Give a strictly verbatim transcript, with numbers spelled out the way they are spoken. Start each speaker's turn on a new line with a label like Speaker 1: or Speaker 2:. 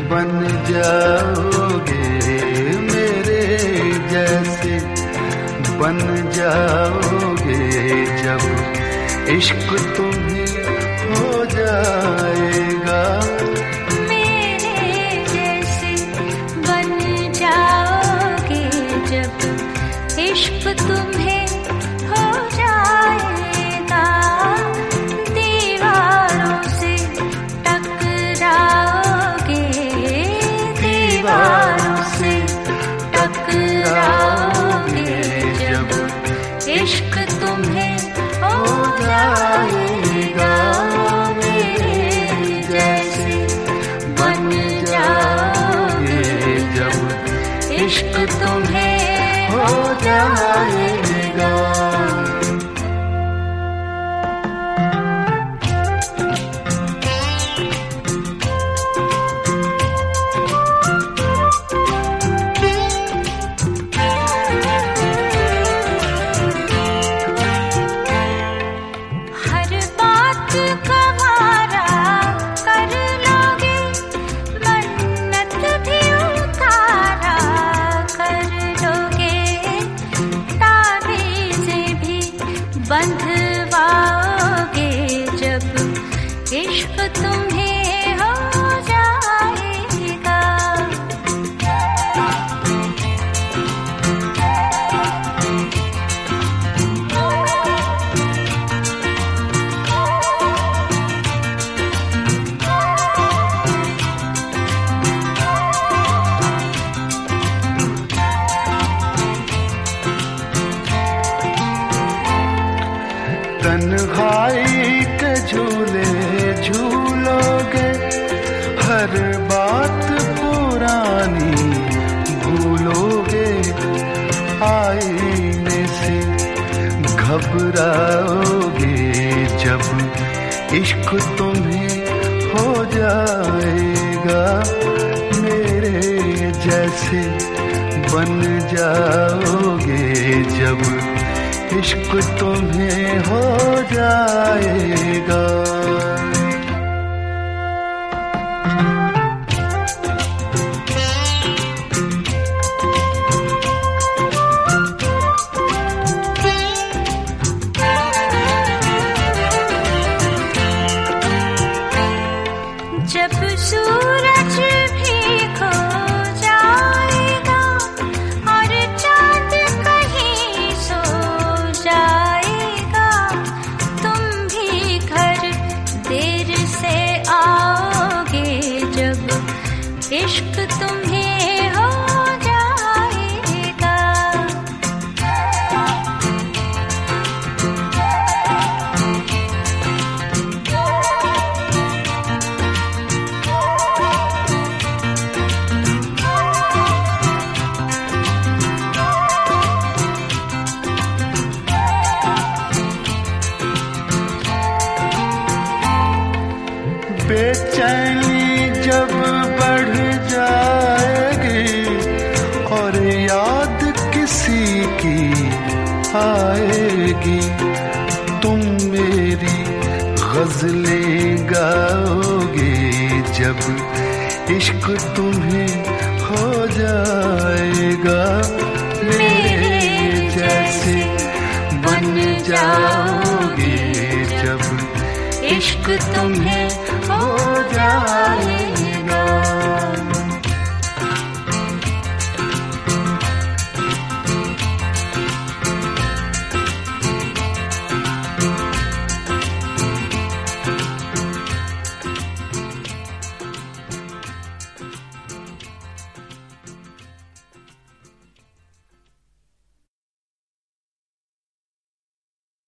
Speaker 1: बन जाओगे, मेरे जैसे बन जाओगे जब इश्क तुम्हें हो जाएगा।
Speaker 2: मेरे जैसे बन जाओगे जब इश्क तुम्हें हो जाएगा। दीवारों से टकराओगे, दीवारों से टकराओगे जब इश्क तुम्हें हो जाएगा। मेरे जैसे बन जाओगे जब इश्क तुम्हें हो जाएगा। बंधवाओगे जब इश्क तुम्हें हो जाएगा।
Speaker 1: तन्हाई के झूले झूलोगे, हर बात पुरानी भूलोगे। आईने से घबराओगे जब इश्क तुम्हें हो जाएगा। मेरे जैसे बन जाओगे जब इश्क तुम्हें हो जाएगा।
Speaker 2: जब सूरज भी खो जाएगा और चांद कहीं सो जाएगा, तुम भी घर देर से आओगे जब इश्क तुम्हें हो जाएगा।
Speaker 1: बेचैनी जब बढ़ जाएगी और याद किसी की आएगी, तुम मेरी गजलें गाओगे जब इश्क तुम्हें हो जाएगा। मेरे जैसे बन जाओगे जब इश्क तुम्हें हो जाएगा।